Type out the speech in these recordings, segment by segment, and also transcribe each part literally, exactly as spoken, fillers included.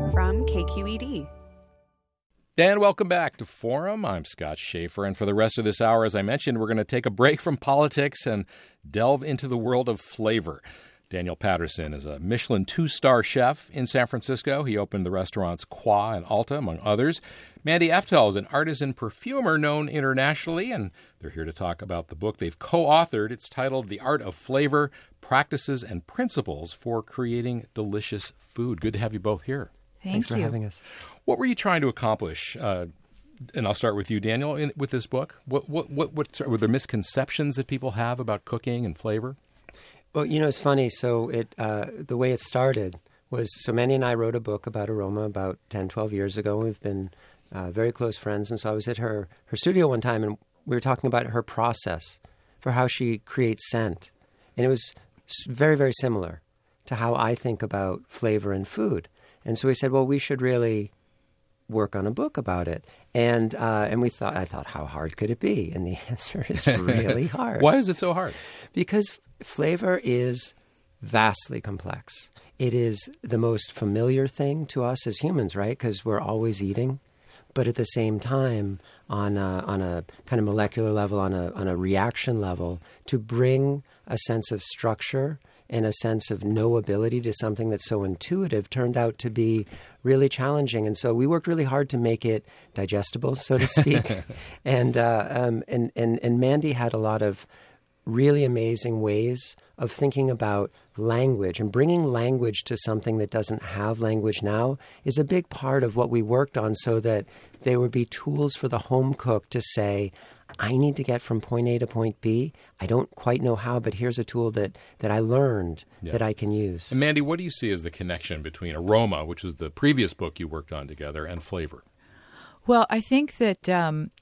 from K Q E D. Dan, welcome back to Forum. I'm Scott Schaefer, and for the rest of this hour, as I mentioned, we're going to take a break from politics and delve into the world of flavor. Daniel Patterson is a Michelin two-star chef in San Francisco. He opened the restaurants Qua and Alta, among others. Mandy Eftel is an artisan perfumer known internationally, and they're here to talk about the book they've co-authored. It's titled The Art of Flavor, Practices and Principles for Creating Delicious Food. Good to have you both here. Thank Thanks you. for having us. What were you trying to accomplish? Uh, and I'll start with you, Daniel, in, with this book. What, what, what, what were there misconceptions that people have about cooking and flavor? Well, you know, it's funny. So it uh, the way it started was, so Mandy and I wrote a book about aroma about ten, twelve years ago. We've been uh, very close friends. And so I was at her, her studio one time, and we were talking about her process for how she creates scent. And it was very, very similar to how I think about flavor and food. And so we said, well, we should really work on a book about it. And uh, and we thought, I thought, how hard could it be? And the answer is really hard. Why is it so hard? Because flavor is vastly complex. It is the most familiar thing to us as humans, right? Because we're always eating. But at the same time, on a, on a kind of molecular level, on a on a reaction level, to bring a sense of structure and a sense of knowability to something that's so intuitive turned out to be really challenging. And so we worked really hard to make it digestible, so to speak. and, uh, um, and and and Mandy had a lot of really amazing ways of thinking about language, and bringing language to something that doesn't have language now is a big part of what we worked on, so that there would be tools for the home cook to say, I need to get from point A to point B. I don't quite know how, but here's a tool that, that I learned yeah. that I can use. And Mandy, what do you see as the connection between aroma, which was the previous book you worked on together, and flavor? Well, I think that um,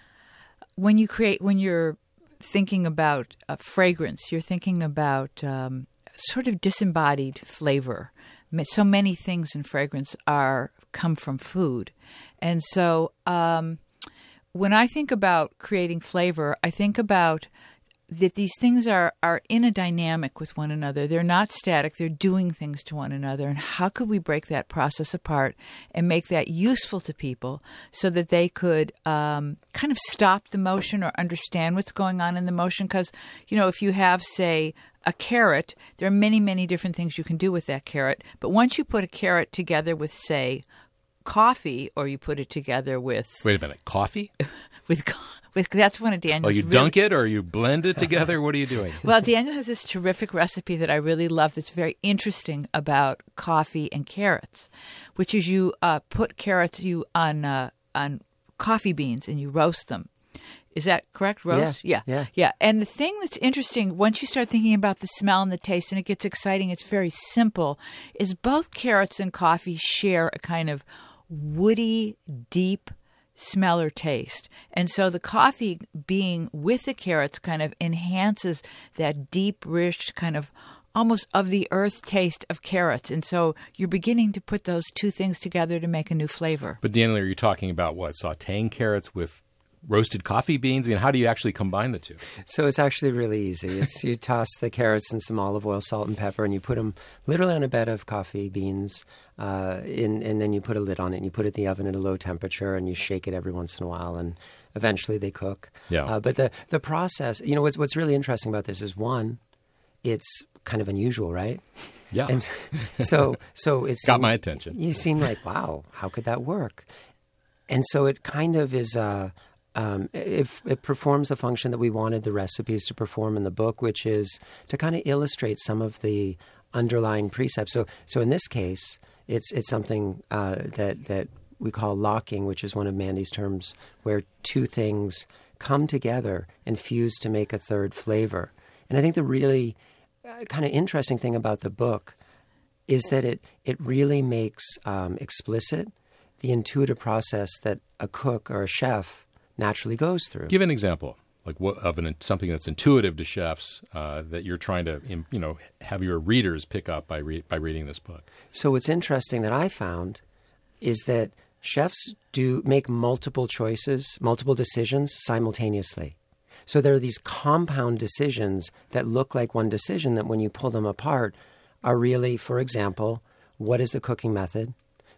when you create, when you're thinking about uh, fragrance, you're thinking about um, sort of disembodied flavor. So many things in fragrance are come from food. And so um, when I think about creating flavor, I think about that these things are, are in a dynamic with one another. They're not static. They're doing things to one another. And how could we break that process apart and make that useful to people so that they could um, kind of stop the motion or understand what's going on in the motion? Because, you know, if you have, say, a carrot, there are many, many different things you can do with that carrot. But once you put a carrot together with, say, coffee, or you put it together with... Wait a minute, coffee? with with That's one of Daniel's... Oh, you really... dunk it or you blend it together? What are you doing? Well, Daniel has this terrific recipe that I really love that's very interesting about coffee and carrots, which is you uh, put carrots you on uh, on coffee beans and you roast them. Is that correct? Roast? Yeah, yeah. Yeah. Yeah. And the thing that's interesting, once you start thinking about the smell and the taste, and it gets exciting, it's very simple, is both carrots and coffee share a kind of woody, deep smell or taste. And so the coffee being with the carrots kind of enhances that deep, rich kind of almost of the earth taste of carrots. And so you're beginning to put those two things together to make a new flavor. But Daniel, are you talking about what? Sauteing carrots with roasted coffee beans? I mean, how do you actually combine the two? So it's actually really easy. It's you toss the carrots in some olive oil, salt, and pepper, and you put them literally on a bed of coffee beans, uh, in, and then you put a lid on it, and you put it in the oven at a low temperature, and you shake it every once in a while, and eventually they cook. Yeah. Uh, but the, the process, you know, what's, what's really interesting about this is, one, it's kind of unusual, right? Yeah. And so, so it's got my attention. You seem like, wow, how could that work? And so it kind of is... Uh, Um, it, it performs the function that we wanted the recipes to perform in the book, which is to kind of illustrate some of the underlying precepts. So, so in this case, it's it's something uh, that that we call locking, which is one of Mandy's terms, where two things come together and fuse to make a third flavor. And I think the really uh, kind of interesting thing about the book is that it it really makes um, explicit the intuitive process that a cook or a chef naturally goes through. Give an example, like what, of an, something that's intuitive to chefs uh, that you're trying to, you know, have your readers pick up by re- by reading this book. So what's interesting that I found is that chefs do make multiple choices, multiple decisions simultaneously. So there are these compound decisions that look like one decision that when you pull them apart are really, for example, what is the cooking method?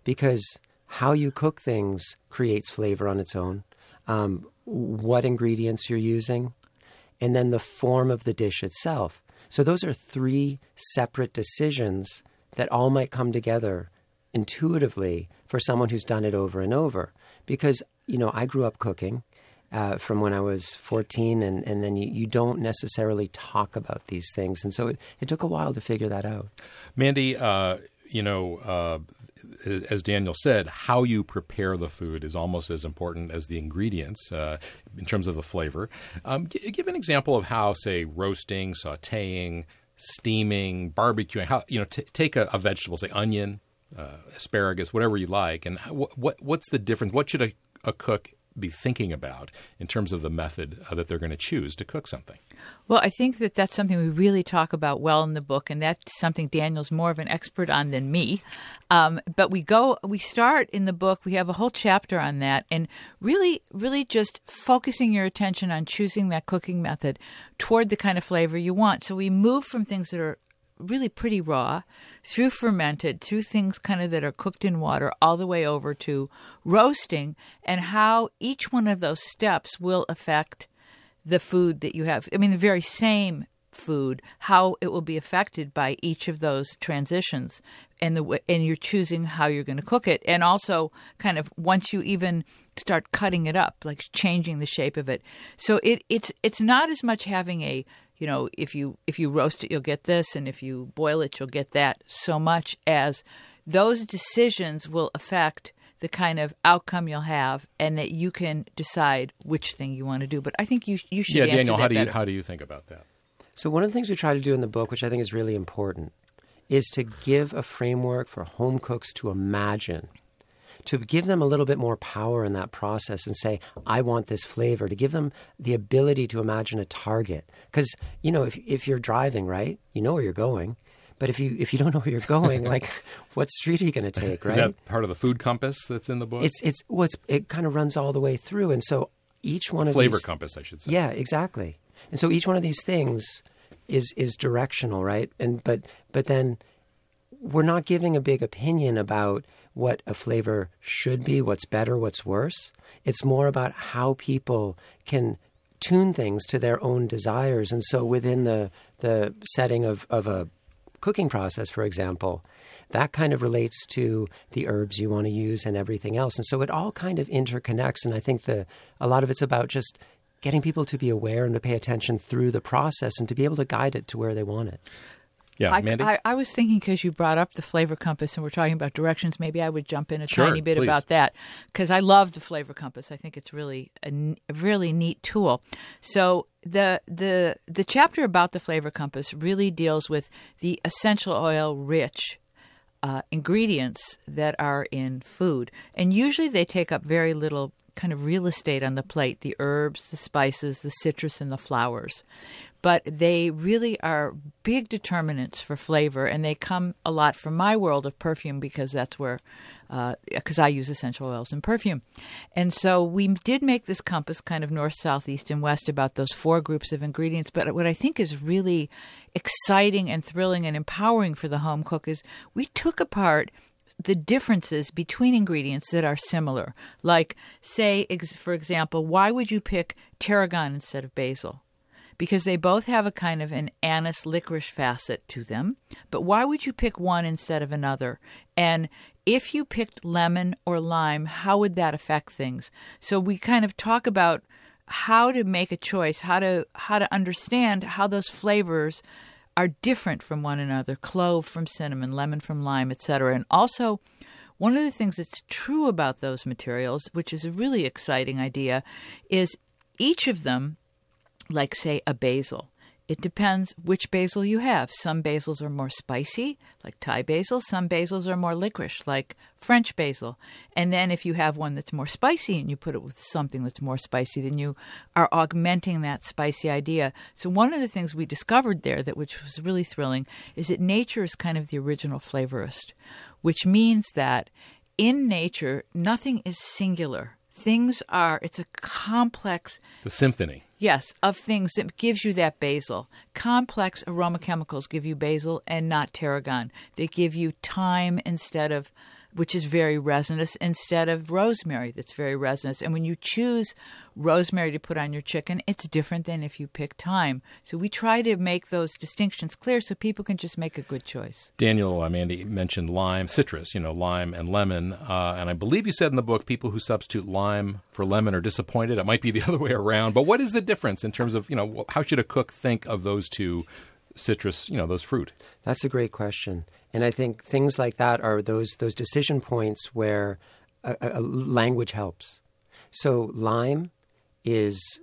because how you cook things creates flavor on its own, um, what ingredients you're using, and then the form of the dish itself. So those are three separate decisions that all might come together intuitively for someone who's done it over and over. Because, you know, I grew up cooking uh, from when I was fourteen, and, and then you, you don't necessarily talk about these things. And so it, it took a while to figure that out. Mandy, uh, you know, uh, as Daniel said, how you prepare the food is almost as important as the ingredients uh, in terms of the flavor. Um, g- give an example of how, say, roasting, sautéing, steaming, barbecuing, how, you know, t- take a, a vegetable, say onion, uh, asparagus, whatever you like, and how, what what's the difference? What should a, a cook be thinking about in terms of the method uh, that they're going to choose to cook something? Well, I think that that's something we really talk about well in the book, and that's something Daniel's more of an expert on than me. Um, but we go, we start in the book, we have a whole chapter on that, and really, really just focusing your attention on choosing that cooking method toward the kind of flavor you want. So we move from things that are really pretty raw, through fermented, through things kind of that are cooked in water, all the way over to roasting, and how each one of those steps will affect the food that you have. I mean, the very same food, how it will be affected by each of those transitions, and the and you're choosing how you're going to cook it, and also kind of once you even start cutting it up, like changing the shape of it. So it it's it's not as much having a, you know, if you if you roast it, you'll get this, and if you boil it, you'll get that, so much as those decisions will affect the kind of outcome you'll have, and that you can decide which thing you want to do. But I think you you should yeah, answer Daniel, that how do you better. how do you think about that? So one of the things we try to do in the book, which I think is really important, is to give a framework for home cooks to imagine, to give them a little bit more power in that process and say, I want this flavor, to give them the ability to imagine a target. Because, you know, if if you're driving, right, you know where you're going. But if you if you don't know where you're going, like, what street are you going to take, right? Is that part of the food compass that's in the book? It's it's well, it's, it kind of runs all the way through, and so each one of Flavor these compass, I should say. Yeah, exactly. And so each one of these things is is directional, right? And but but then we're not giving a big opinion about what a flavor should be, what's better, what's worse. It's more about how people can tune things to their own desires. And so within the the setting of, of a cooking process, for example, that kind of relates to the herbs you want to use and everything else. And so it all kind of interconnects. And I think the a lot of it's about just getting people to be aware and to pay attention through the process and to be able to guide it to where they want it. Yeah, I, Mandy? I, I was thinking, because you brought up the flavor compass and we're talking about directions, maybe I would jump in a Sure, tiny bit please. about that, because I love the flavor compass. I think it's really a, n- a really neat tool. So the the the chapter about the flavor compass really deals with the essential oil rich uh, ingredients that are in food, and usually they take up very little kind of real estate on the plate: the herbs, the spices, the citrus, and the flowers. But they really are big determinants for flavor, and they come a lot from my world of perfume, because that's where, because uh, I use essential oils in perfume. And so we did make this compass kind of north, south, east, and west about those four groups of ingredients. But what I think is really exciting and thrilling and empowering for the home cook is we took apart the differences between ingredients that are similar. Like, say, ex- for example, why would you pick tarragon instead of basil? Because they both have a kind of an anise licorice facet to them. But why would you pick one instead of another? And if you picked lemon or lime, how would that affect things? So we kind of talk about how to make a choice, how to how to understand how those flavors are different from one another: clove from cinnamon, lemon from lime, et cetera. And also, one of the things that's true about those materials, which is a really exciting idea, is each of them, like, say, a basil. It depends which basil you have. Some basils are more spicy, like Thai basil. Some basils are more licorice, like French basil. And then if you have one that's more spicy and you put it with something that's more spicy, then you are augmenting that spicy idea. So one of the things we discovered there, that which was really thrilling, is that nature is kind of the original flavorist, which means that in nature, nothing is singular. Things are, it's a complex... The symphony. Yes, of things that gives you that basil. Complex aroma chemicals give you basil and not tarragon. They give you thyme instead of which is very resinous, instead of rosemary that's very resinous. And when you choose rosemary to put on your chicken, it's different than if you pick thyme. So we try to make those distinctions clear so people can just make a good choice. Daniel, uh, Mandy mentioned lime, citrus, you know, lime and lemon. Uh, and I believe you said in the book people who substitute lime for lemon are disappointed. It might be the other way around. But what is the difference in terms of, you know, how should a cook think of those two citrus, you know, those fruit? That's a great question. And I think things like that are those those decision points where a, a language helps. So lime is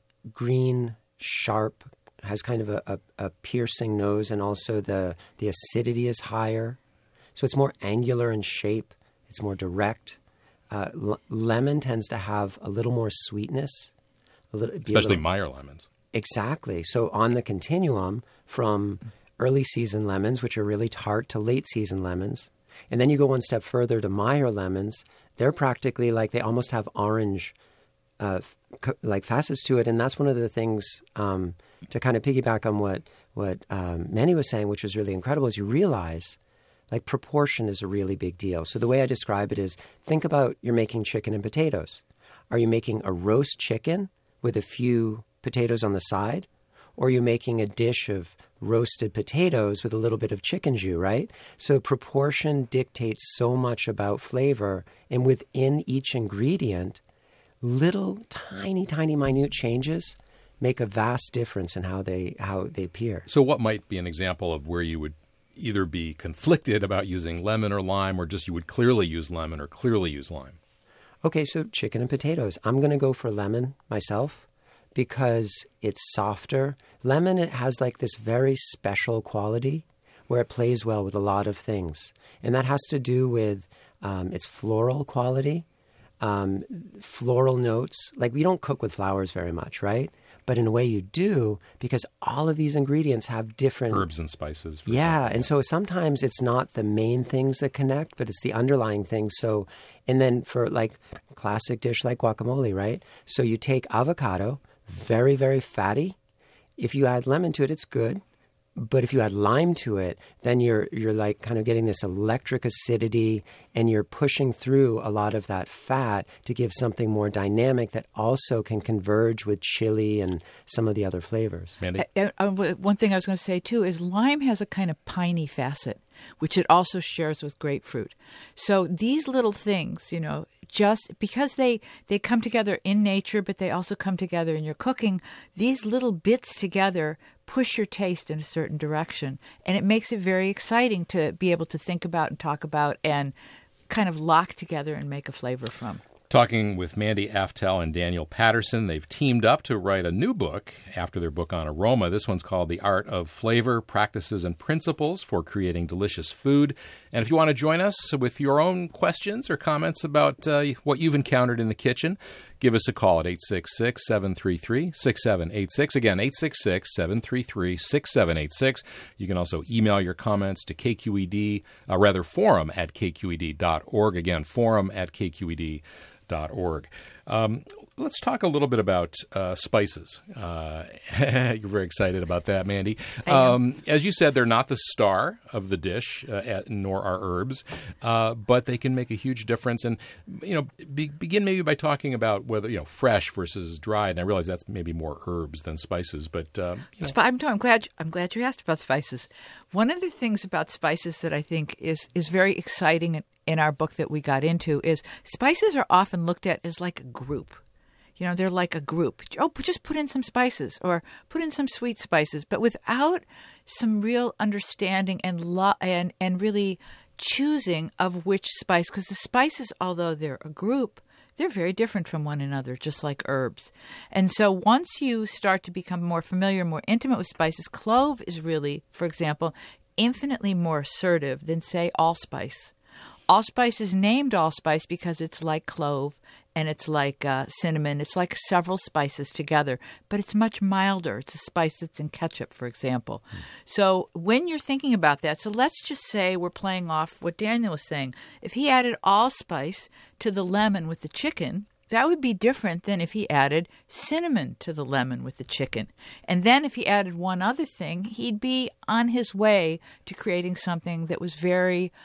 green, sharp, has kind of a, a, a piercing nose, and also the, the acidity is higher. So it's more angular in shape. It's more direct. Uh, l- lemon tends to have a little more sweetness. A little, Especially little, Meyer lemons. Exactly. So on the continuum from early season lemons, which are really tart, to late season lemons, and then you go one step further to Meyer lemons, they're practically like they almost have orange uh, f- like facets to it. And that's one of the things um, to kind of piggyback on what, what um, Manny was saying, which was really incredible, is you realize like proportion is a really big deal. So the way I describe it is, think about you're making chicken and potatoes. Are you making a roast chicken with a few potatoes on the side? Or are you making a dish of roasted potatoes with a little bit of chicken jus, right? So proportion dictates so much about flavor. And within each ingredient, little tiny, tiny, minute changes make a vast difference in how they how they appear. So what might be an example of where you would either be conflicted about using lemon or lime, or just you would clearly use lemon or clearly use lime? Okay, so chicken and potatoes. I'm going to go for lemon myself because it's softer. Lemon, it has like this very special quality where it plays well with a lot of things. And that has to do with um, its floral quality, um, floral notes. Like we don't cook with flowers very much, right? But in a way you do, because all of these ingredients have different... Herbs and spices. Yeah, example. and so sometimes it's not the main things that connect, but it's the underlying things. So, and then for like classic dish like guacamole, right? So you take avocado, very, very fatty. If you add lemon to it, it's good. But if you add lime to it, then you're you're like kind of getting this electric acidity, and you're pushing through a lot of that fat to give something more dynamic that also can converge with chili and some of the other flavors. Mandy? Uh, uh, one thing I was going to say, too, is lime has a kind of piney facet, which it also shares with grapefruit. So these little things, you know, just because they, they come together in nature, but they also come together in your cooking, these little bits together push your taste in a certain direction. And it makes it very exciting to be able to think about and talk about and kind of lock together and make a flavor from. Talking with Mandy Aftel and Daniel Patterson. They've teamed up to write a new book after their book on aroma. This one's called The Art of Flavor, Practices and Principles for Creating Delicious Food. And if you want to join us with your own questions or comments about uh, what you've encountered in the kitchen, give us a call at eight six six, seven three three, six seven eight six. Again, eight six six, seven three three, six seven eight six. You can also email your comments to K Q E D, uh, rather forum at K Q E D dot org. Again, forum at K Q E D dot org. Um, let's talk a little bit about uh, spices. Uh, you're very excited about that, Mandy. Um, as you said, they're not the star of the dish, uh, at, nor are herbs, uh, but they can make a huge difference. And you know, be, begin maybe by talking about whether you know fresh versus dried. And I realize that's maybe more herbs than spices, but uh, you know. I'm, I'm glad. I'm glad you asked about spices. One of the things about spices that I think is is very exciting in, in our book that we got into is spices are often looked at as like a group. You know, they're like a group. Oh, just put in some spices or put in some sweet spices, but without some real understanding and lo- and and really choosing of which spice, because the spices, although they're a group, they're very different from one another, just like herbs. And so once you start to become more familiar, more intimate with spices, clove is really, for example, infinitely more assertive than, say, allspice. Allspice is named allspice because it's like clove and it's like uh, cinnamon. It's like several spices together, but it's much milder. It's a spice that's in ketchup, for example. Mm. So when you're thinking about that, so let's just say we're playing off what Daniel was saying. If he added allspice to the lemon with the chicken, that would be different than if he added cinnamon to the lemon with the chicken. And then if he added one other thing, he'd be on his way to creating something that was very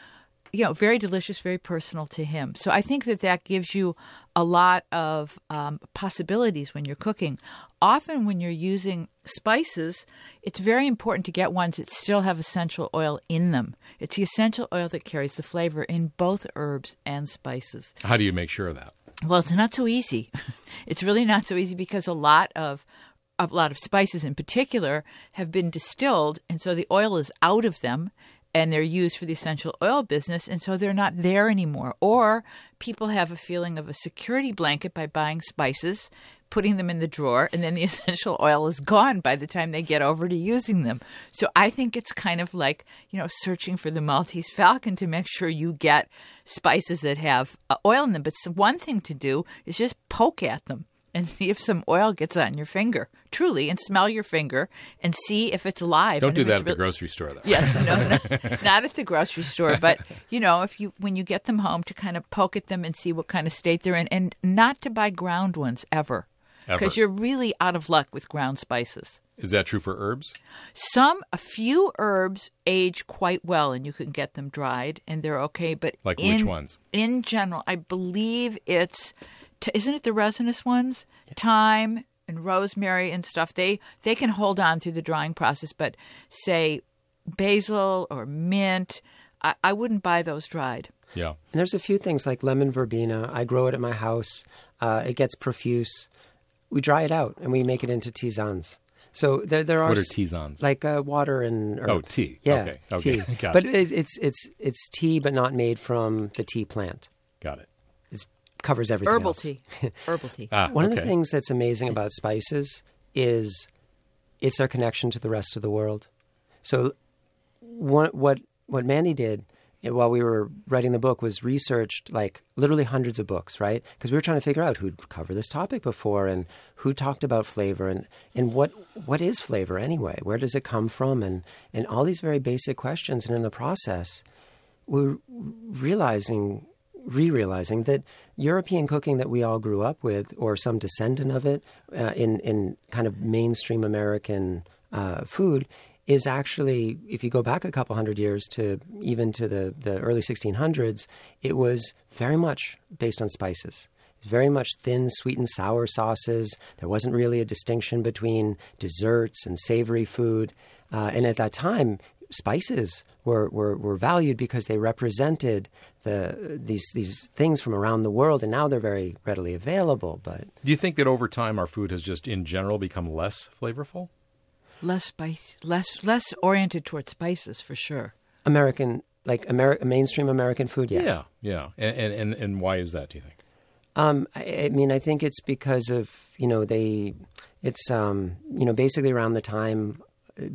you know, very delicious, very personal to him. So I think that that gives you a lot of um, possibilities when you're cooking. Often when you're using spices, it's very important to get ones that still have essential oil in them. It's the essential oil that carries the flavor in both herbs and spices. How do you make sure of that? Well, it's not so easy. It's really not so easy because a lot of a lot of spices in particular have been distilled, and so the oil is out of them, and they're used for the essential oil business, and so they're not there anymore. Or people have a feeling of a security blanket by buying spices, putting them in the drawer, and then the essential oil is gone by the time they get over to using them. So I think it's kind of like, you know, searching for the Maltese Falcon to make sure you get spices that have uh, oil in them. But one thing to do is just poke at them and see if some oil gets on your finger, truly, and smell your finger and see if it's alive. Don't do that at really... the grocery store, though. Yes, no, no, not at the grocery store, but, you know, if you when you get them home to kind of poke at them and see what kind of state they're in, and not to buy ground ones ever, because you're really out of luck with ground spices. Is that true for herbs? Some, a few herbs age quite well, and you can get them dried, and they're okay. But like in, which ones? In general, I believe it's... Isn't it the resinous ones? Yeah. Thyme and rosemary and stuff. They they can hold on through the drying process, but say basil or mint, I, I wouldn't buy those dried. Yeah. And there's a few things like lemon verbena. I grow it at my house. Uh, it gets profuse. We dry it out and we make it into tisanes. So there there are what are tisanes? Like uh, water and herb. Oh, tea. Yeah, okay. Okay. tea. Got but it. It, it's it's it's tea, but not made from the tea plant. Got it. Covers everything Herbal else. tea. Herbal tea. Ah, One okay. of the things that's amazing about spices is it's our connection to the rest of the world. So one, what what Mandy did while we were writing the book was researched like literally hundreds of books, right? Because we were trying to figure out who'd covered this topic before and who talked about flavor and, and what what is flavor anyway? Where does it come from? And, and all these very basic questions. And in the process, we're realizing... re-realizing that European cooking that we all grew up with, or some descendant of it, uh, in, in kind of mainstream American uh, food, is actually, if you go back a couple hundred years to even to the, the early sixteen hundreds, it was very much based on spices. It's very much thin, sweet and sour sauces. There wasn't really a distinction between desserts and savory food. Uh, and at that time, spices were, were, were valued because they represented the these these things from around the world, and now they're very readily available. But do you think that over time our food has just in general become less flavorful? Less spice, less less oriented towards spices, for sure. American, like Ameri- mainstream American food, yeah, yeah, yeah. And and and why is that? Do you think? Um, I, I mean, I think it's because of you know they, it's um, you know basically around the time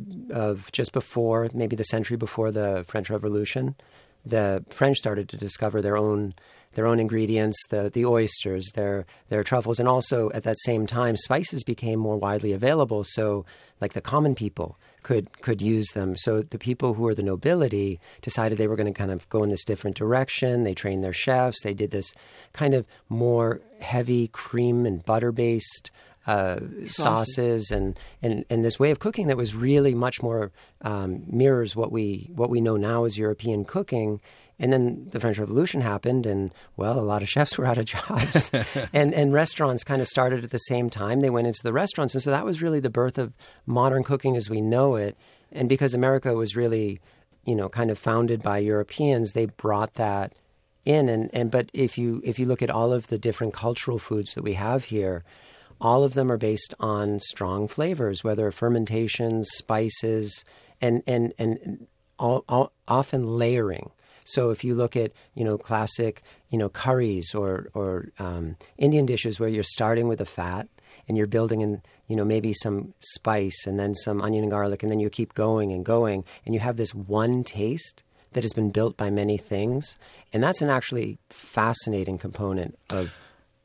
of just before, maybe the century before the French Revolution, the French started to discover their own their own ingredients, the the oysters, their their truffles, and also at that same time, spices became more widely available. So, like the common people could could use them. So the people who were the nobility decided they were going to kind of go in this different direction. They trained their chefs. They did this kind of more heavy cream and butter based Uh, sauces and, and, and this way of cooking that was really much more um, mirrors what we what we know now as European cooking. And then the French Revolution happened, and well, a lot of chefs were out of jobs, and and restaurants kind of started at the same time. They went into the restaurants, and so that was really the birth of modern cooking as we know it. And because America was really, you know, kind of founded by Europeans, they brought that in. And, and but if you if you look at all of the different cultural foods that we have here, all of them are based on strong flavors, whether fermentations, spices, and and and all, all, often layering. So if you look at you know classic you know curries or or um, Indian dishes where you're starting with a fat and you're building in you know maybe some spice and then some onion and garlic and then you keep going and going and you have this one taste that has been built by many things, and that's an actually fascinating component of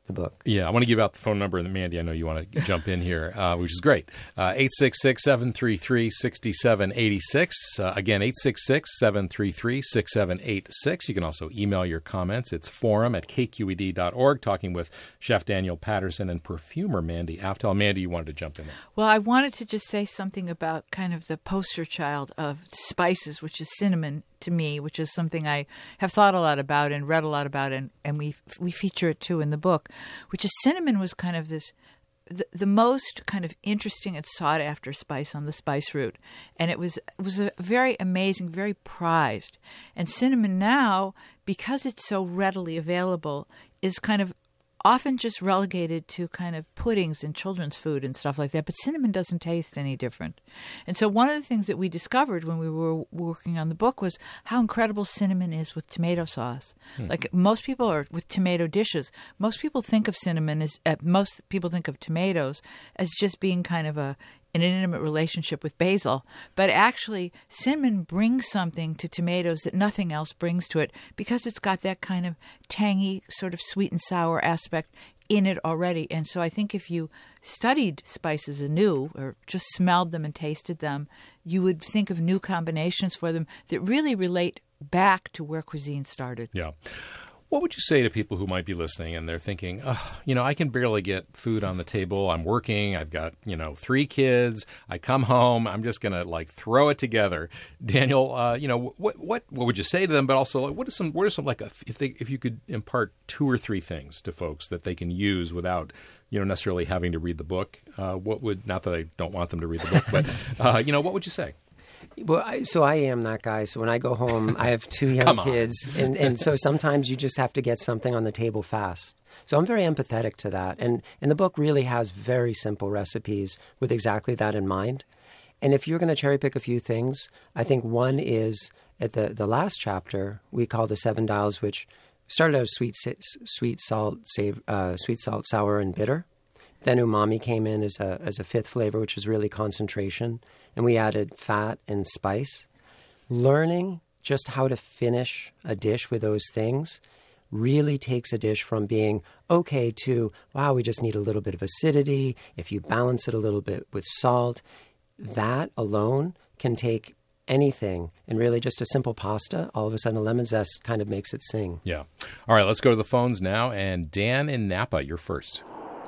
the book. Yeah, I want to give out the phone number, and Mandy, I know you want to jump in here, uh, which is great. Uh, eight six six, seven three three, six seven eight six. Uh, again, eight six six, seven three three, six seven eight six. You can also email your comments. It's forum at k q e d dot org, talking with Chef Daniel Patterson and perfumer Mandy Aftel. Mandy, you wanted to jump in there. Well, I wanted to just say something about kind of the poster child of spices, which is cinnamon to me, which is something I have thought a lot about and read a lot about, and, and we we feature it too in the book, which is cinnamon was kind of this, the, the most kind of interesting and sought after spice on the spice route. And it was, it was a very amazing, very prized. And cinnamon now, because it's so readily available, is kind of often just relegated to kind of puddings and children's food and stuff like that. But cinnamon doesn't taste any different. And so one of the things that we discovered when we were working on the book was how incredible cinnamon is with tomato sauce. Hmm. Like most people are with tomato dishes. Most people think of cinnamon as, uh, most people think of tomatoes as just being kind of a in an intimate relationship with basil. But actually, cinnamon brings something to tomatoes that nothing else brings to it because it's got that kind of tangy, sort of sweet and sour aspect in it already. And so I think if you studied spices anew or just smelled them and tasted them, you would think of new combinations for them that really relate back to where cuisine started. Yeah. What would you say to people who might be listening and they're thinking, oh, you know, I can barely get food on the table. I'm working. I've got, you know, three kids. I come home. I'm just going to like throw it together. Daniel, uh, you know, what what what would you say to them? But also, like, what is some what are some like a, if they if you could impart two or three things to folks that they can use without, you know, necessarily having to read the book? Uh, what would not that I don't want them to read the book, but uh, you know, what would you say? Well, I, so I am that guy. So when I go home, I have two young kids. And, and so sometimes you just have to get something on the table fast. So I'm very empathetic to that. And, and the book really has very simple recipes with exactly that in mind. And if you're going to cherry pick a few things, I think one is at the, the last chapter, we call the Seven Dials, which started out as sweet, sweet, salt, save, uh, sweet, salt, sour, and bitter. Then umami came in as a as a fifth flavor, which is really concentration. And we added fat and spice. Learning just how to finish a dish with those things really takes a dish from being okay to, wow, we just need a little bit of acidity. If you balance it a little bit with salt, that alone can take anything. And really just a simple pasta, all of a sudden a lemon zest kind of makes it sing. Yeah. All right, let's go to the phones now. And Dan in Napa, you're first.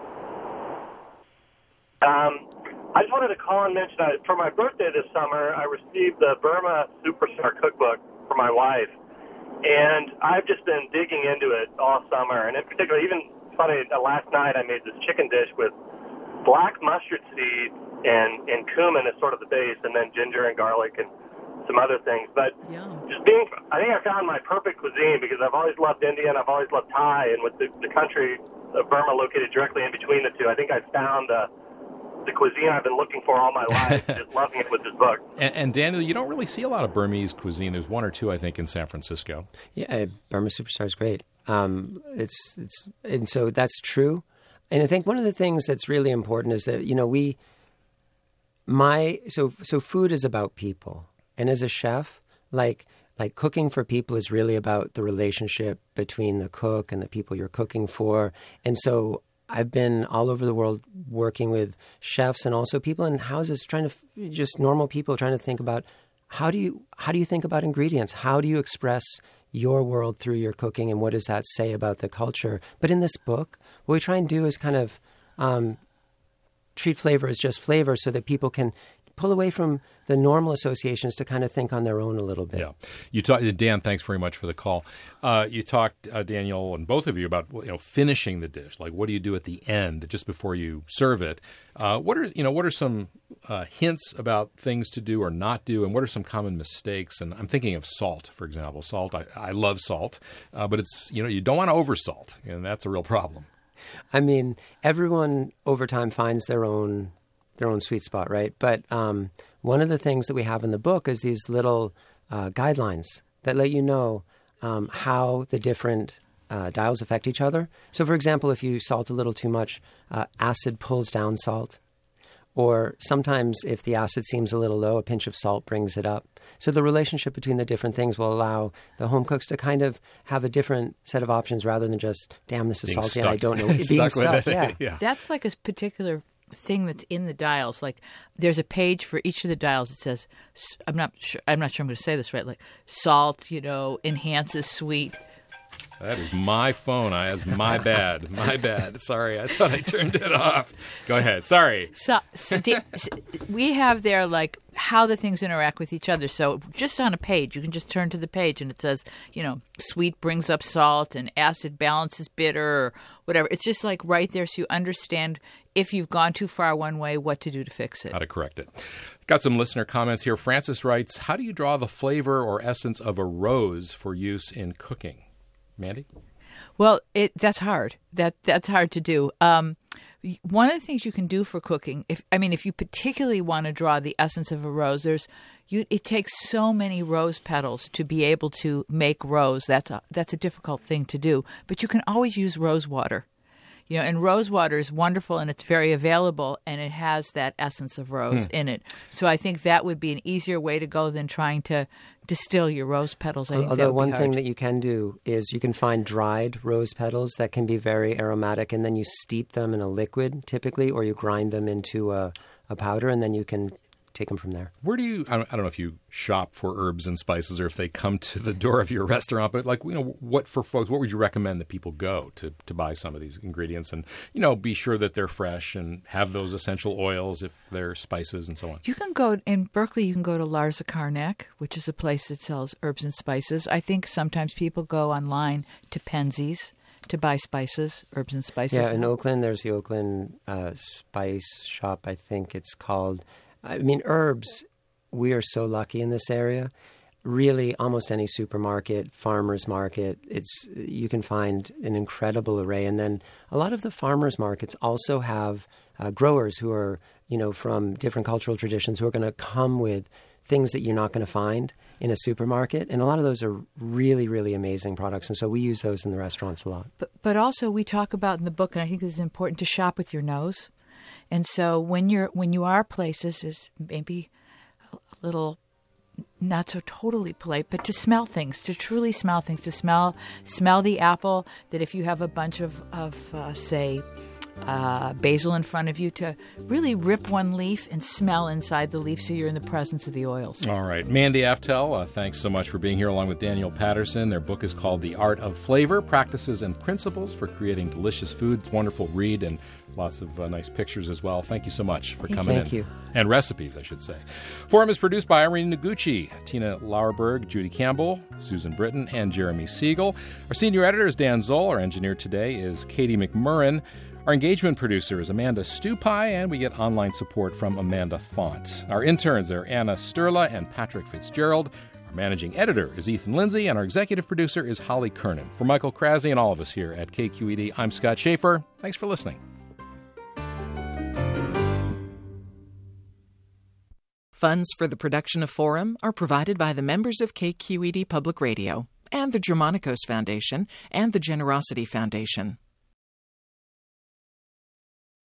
Um, I just wanted to call and mention that for my birthday this summer, I received the Burma Superstar Cookbook for my wife, and I've just been digging into it all summer. And in particular, even funny, uh, last night I made this chicken dish with black mustard seed and, and cumin as sort of the base, and then ginger and garlic and some other things. But Yum. just being, I think I found my perfect cuisine because I've always loved India and I've always loved Thai, and with the, the country of Burma located directly in between the two, I think I found the the cuisine I've been looking for all my life, just loving it with this book. And, and Daniel, you don't really see a lot of Burmese cuisine. There's one or two, I think, in San Francisco. Yeah, uh, Burma Superstar is great. Um, it's it's and so that's true. And I think one of the things that's really important is that, you know, we my so so food is about people. And as a chef, like like cooking for people is really about the relationship between the cook and the people you're cooking for. And so I've been all over the world working with chefs and also people in houses trying to, just normal people trying to think about how do you how do you think about ingredients? How do you express your world through your cooking, and what does that say about the culture? But in this book, what we try and do is kind of um, treat flavor as just flavor so that people can pull away from the normal associations to kind of think on their own a little bit. Yeah. You talked, Dan, thanks very much for the call. Uh, you talked, uh, Daniel, and both of you about, you know, finishing the dish. Like, what do you do at the end, just before you serve it? Uh, what are, you know, what are some uh, hints about things to do or not do, and what are some common mistakes? And I'm thinking of salt, for example. Salt, I, I love salt, uh, but it's, you know, you don't want to oversalt, and that's a real problem. I mean, everyone over time finds their own their own sweet spot, right? But um, one of the things that we have in the book is these little uh, guidelines that let you know um, how the different uh, dials affect each other. So, for example, if you salt a little too much, uh, acid pulls down salt. Or sometimes if the acid seems a little low, a pinch of salt brings it up. So the relationship between the different things will allow the home cooks to kind of have a different set of options rather than just, damn, this is Being salty stuck. and I don't know. Being Stuck stuck, with it. yeah. yeah. That's like a particular thing that's in the dials. Like there's a page for each of the dials that says, I'm not sure, I'm not sure I'm going to say this right, like salt, you know, enhances sweet. That is my phone. I That's my bad. My bad. Sorry, I thought I turned it off. Go ahead. Sorry. So, so di- s- we have there like how the things interact with each other. So just on a page, you can just turn to the page and it says, you know, sweet brings up salt and acid balances bitter or whatever. It's just like right there so you understand if you've gone too far one way, what to do to fix it. How to correct it. Got some listener comments here. Francis writes, how do you draw the flavor or essence of a rose for use in cooking? Mandy? Well, it that's hard. That that's hard to do. Um, one of the things you can do for cooking, if I mean, if you particularly want to draw the essence of a rose, there's you. It takes so many rose petals to be able to make rose. That's a that's a difficult thing to do. But you can always use rose water. You know, and rose water is wonderful and it's very available and it has that essence of rose Hmm. in it. So I think that would be an easier way to go than trying to distill your rose petals. I think that Although would one be hard. thing that you can do is you can find dried rose petals that can be very aromatic, and then you steep them in a liquid typically, or you grind them into a, a powder, and then you can take them from there. Where do you, I don't, I don't know if you shop for herbs and spices or if they come to the door of your restaurant, but like, you know, what for folks, what would you recommend that people go to, to buy some of these ingredients and, you know, be sure that they're fresh and have those essential oils if they're spices and so on? You can go, in Berkeley, you can go to Larza Karnak, which is a place that sells herbs and spices. I think sometimes people go online to Penzies to buy spices, herbs and spices. Yeah, in Oakland, there's the Oakland uh, Spice Shop, I think it's called. I mean, herbs, we are so lucky in this area. Really, almost any supermarket, farmer's market, it's you can find an incredible array. And then a lot of the farmers markets also have uh, growers who are, you know, from different cultural traditions who are going to come with things that you're not going to find in a supermarket. And a lot of those are really, really amazing products. And so we use those in the restaurants a lot. But, but also we talk about in the book, and I think this is important, to shop with your nose. And so when you're when you are places is maybe a little not so totally polite, but to smell things, to truly smell things, to smell smell the apple. That if you have a bunch of of uh, say uh, basil in front of you, to really rip one leaf and smell inside the leaf, so you're in the presence of the oils. All right. Mandy Aftel, uh, thanks so much for being here along with Daniel Patterson. Their book is called The Art of Flavor, Practices and Principles for Creating Delicious Food. Wonderful read and lots of uh, nice pictures as well. Thank you so much for coming in. Thank you. And recipes, I should say. Forum is produced by Irene Noguchi, Tina Lauerberg, Judy Campbell, Susan Britton, and Jeremy Siegel. Our senior editor is Dan Zoll. Our engineer today is Katie McMurrin. Our engagement producer is Amanda Stupai, and we get online support from Amanda Font. Our interns are Anna Sterla and Patrick Fitzgerald. Our managing editor is Ethan Lindsay, and our executive producer is Holly Kernan. For Michael Krasny and all of us here at K Q E D, I'm Scott Schaefer. Thanks for listening. Funds for the production of Forum are provided by the members of K Q E D Public Radio and the Germanicos Foundation and the Generosity Foundation.